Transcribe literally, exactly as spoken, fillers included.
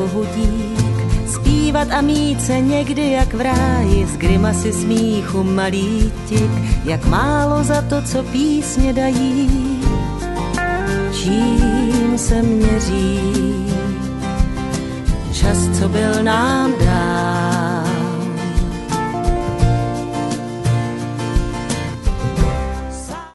kohudík, zpívat a mít se někdy jak v ráji, z grimasy smíchu malý tik, jak málo za to, co písně dají. Čím se měří čas, co byl nám dán.